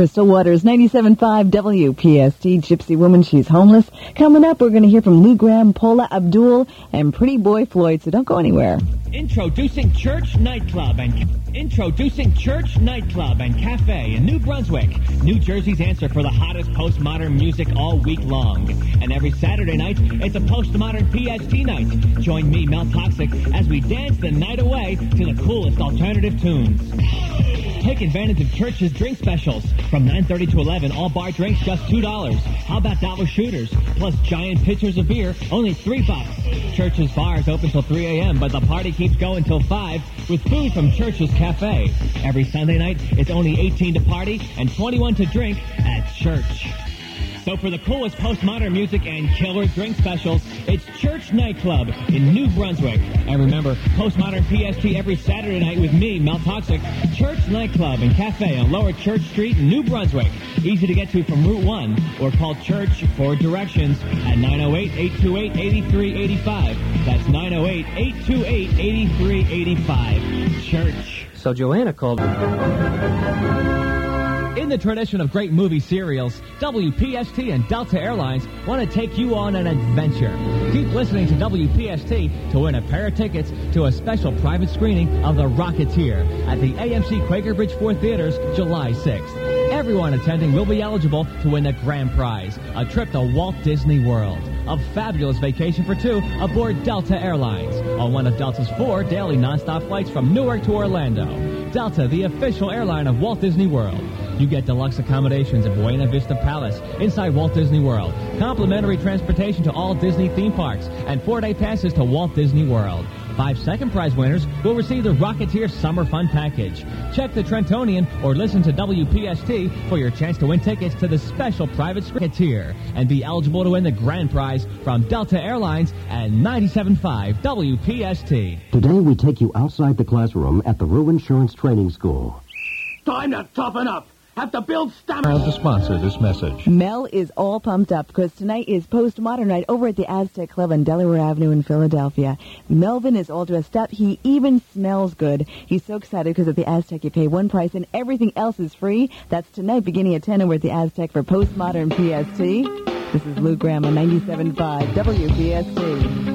Crystal Waters, 97.5 WPST, Gypsy Woman, She's Homeless. Coming up, we're going to hear from Lou Graham, Paula Abdul, and Pretty Boy Floyd, so don't go anywhere. Introducing Church Nightclub and Cafe in New Brunswick, New Jersey's answer for the hottest postmodern music all week long. And every Saturday night, it's a postmodern PST night. Join me, Mel Toxic, as we dance the night away to the coolest alternative tunes. Take advantage of Church's drink specials. From 9:30 to 11, all bar drinks just $2. How about dollar shooters? Plus giant pitchers of beer, only $3. Church's bars open till 3 a.m., but the party keeps going till 5 with food from Church's Cafe. Every Sunday night, it's only 18 to party and 21 to drink at Church. So for the coolest postmodern music and killer drink specials, it's Church Nightclub in New Brunswick. And remember, postmodern PST every Saturday night with me, Mel Toxic. Church Nightclub and Cafe on Lower Church Street in New Brunswick. Easy to get to from Route 1 or call Church for directions at 908-828-8385. That's 908-828-8385. Church. So Joanna called... In the tradition of great movie serials, WPST and Delta Airlines want to take you on an adventure. Keep listening to WPST to win a pair of tickets to a special private screening of The Rocketeer at the AMC Quaker Bridge 4 Theaters July 6th. Everyone attending will be eligible to win the grand prize, a trip to Walt Disney World. A fabulous vacation for two aboard Delta Airlines on one of Delta's 4 daily nonstop flights from Newark to Orlando. Delta, the official airline of Walt Disney World. You get deluxe accommodations at Buena Vista Palace inside Walt Disney World, complimentary transportation to all Disney theme parks, and 4-day passes to Walt Disney World. 5 second prize winners will receive the Rocketeer Summer Fun Package. Check the Trentonian or listen to WPST for your chance to win tickets to the special private Rocketeer and be eligible to win the grand prize from Delta Airlines and 97.5 WPST. Today we take you outside the classroom at the Rue Insurance Training School. Time to toughen up. Have to build stamina. Proud to sponsor this message. Mel is all pumped up because tonight is Postmodern Night over at the Aztec Club on Delaware Avenue in Philadelphia. Melvin is all dressed up. He even smells good. He's so excited because at the Aztec you pay one price and everything else is free. That's tonight beginning at 10 over at the Aztec for Postmodern PST. This is Lou Graham on 97.5 WPST.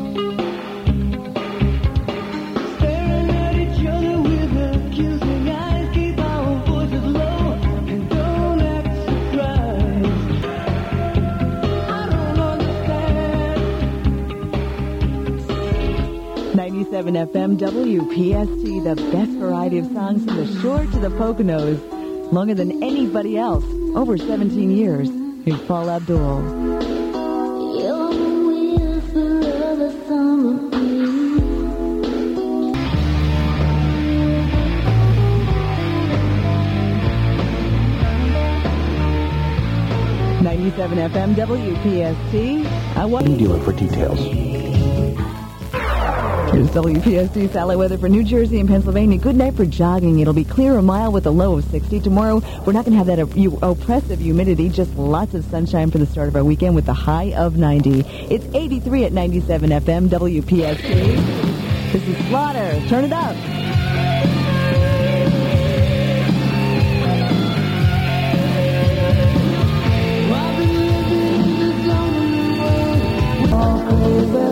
Staring at each other with accusing eyes, keep our voices low and don't act surprised. I don't understand. 97 FM WPST, the best variety of songs from the shore to the Poconos, longer than anybody else, over 17 years. Here's Paula Abdul. You're the whisper of the summer breeze. 97 FM WPST. Dealer for details. Here's WPST satellite weather for New Jersey and Pennsylvania. Good night for jogging. It'll be clear a mile with a low of 60. Tomorrow, we're not going to have that oppressive humidity, just lots of sunshine for the start of our weekend with a high of 90. It's 83 at 97 FM WPST. This is Slaughter. Turn it up. I've been living in this lonely world. All crazy.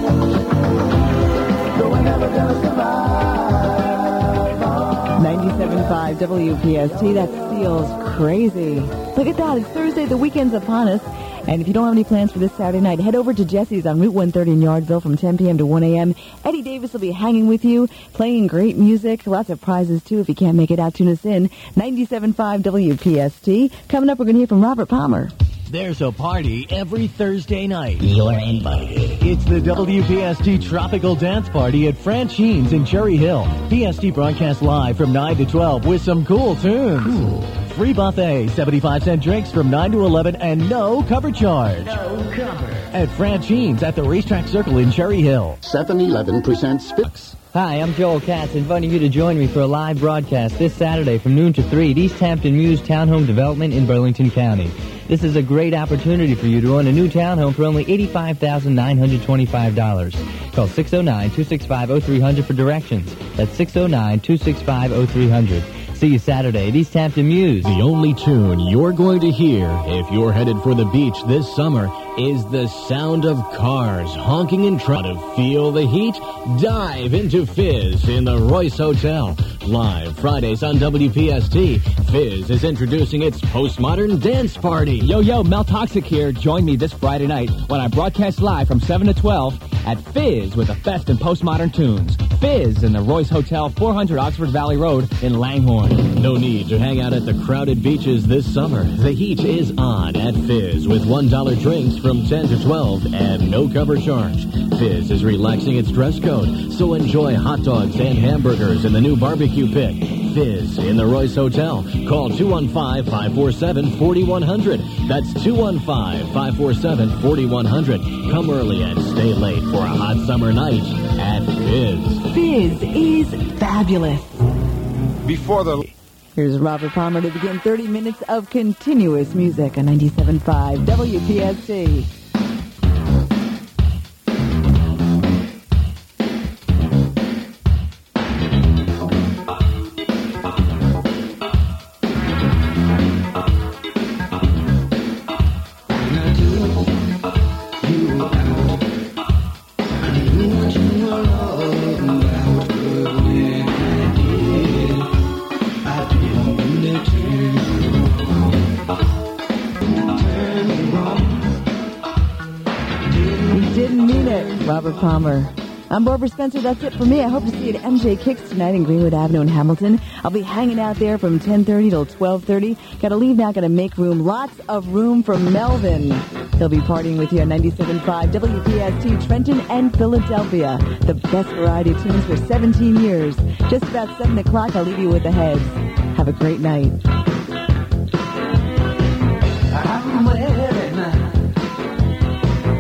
So we're never gonna survive. 97.5 WPST. That feels crazy. Look at that. It's Thursday. The weekend's upon us. And if you don't have any plans for this Saturday night, head over to Jesse's on Route 130 in Yardville from 10 p.m. to 1 a.m. Eddie Davis will be hanging with you, playing great music, lots of prizes, too. If you can't make it out, tune us in. 97.5 WPST. Coming up, we're going to hear from Robert Palmer. There's a party every Thursday night. You're invited. It's the WPST Tropical Dance Party at Franchine's in Cherry Hill. PST broadcasts live from 9 to 12 with some cool tunes. Cool. Free buffet, 75-cent drinks from 9 to 11, and no cover charge. No cover. At Franchine's at the Racetrack Circle in Cherry Hill. 7-Eleven presents Spix. Hi, I'm Joel Katz, inviting you to join me for a live broadcast this Saturday from noon to 3 at East Hampton Mews Townhome Development in Burlington County. This is a great opportunity for you to own a new townhome for only $85,925. Call 609-265-0300 for directions. That's 609-265-0300. See you Saturday at East Hampton Muse. The only tune you're going to hear if you're headed for the beach this summer is the sound of cars honking and trying to feel the heat. Dive into Fizz in the Royce Hotel. Live Fridays on WPST, Fizz is introducing its postmodern dance party. Yo, Mel Toxic here. Join me this Friday night when I broadcast live from 7 to 12 at Fizz with the best in postmodern tunes. Fizz in the Royce Hotel, 400 Oxford Valley Road in Langhorne. No need to hang out at the crowded beaches this summer. The heat is on at Fizz with $1 drinks from 10 to 12 and no cover charge. Fizz is relaxing its dress code, so enjoy hot dogs and hamburgers in the new barbecue pit. Fizz in the Royce Hotel. Call 215-547-4100. That's 215-547-4100. Come early and stay late for a hot summer night at Fizz. Fizz is fabulous. Before the... Here's Robert Palmer to begin 30 minutes of continuous music on 97.5 WPSC. Robert Palmer. I'm Barbara Spencer. That's it for me. I hope to see you at MJ Kicks tonight in Greenwood Avenue in Hamilton. I'll be hanging out there from 10:30 till 12:30. Got to leave now. Got to make room. Lots of room for Melvin. He'll be partying with you on 97.5 WPST Trenton and Philadelphia. The best variety tunes for 17 years. Just about 7 o'clock, I'll leave you with the heads. Have a great night.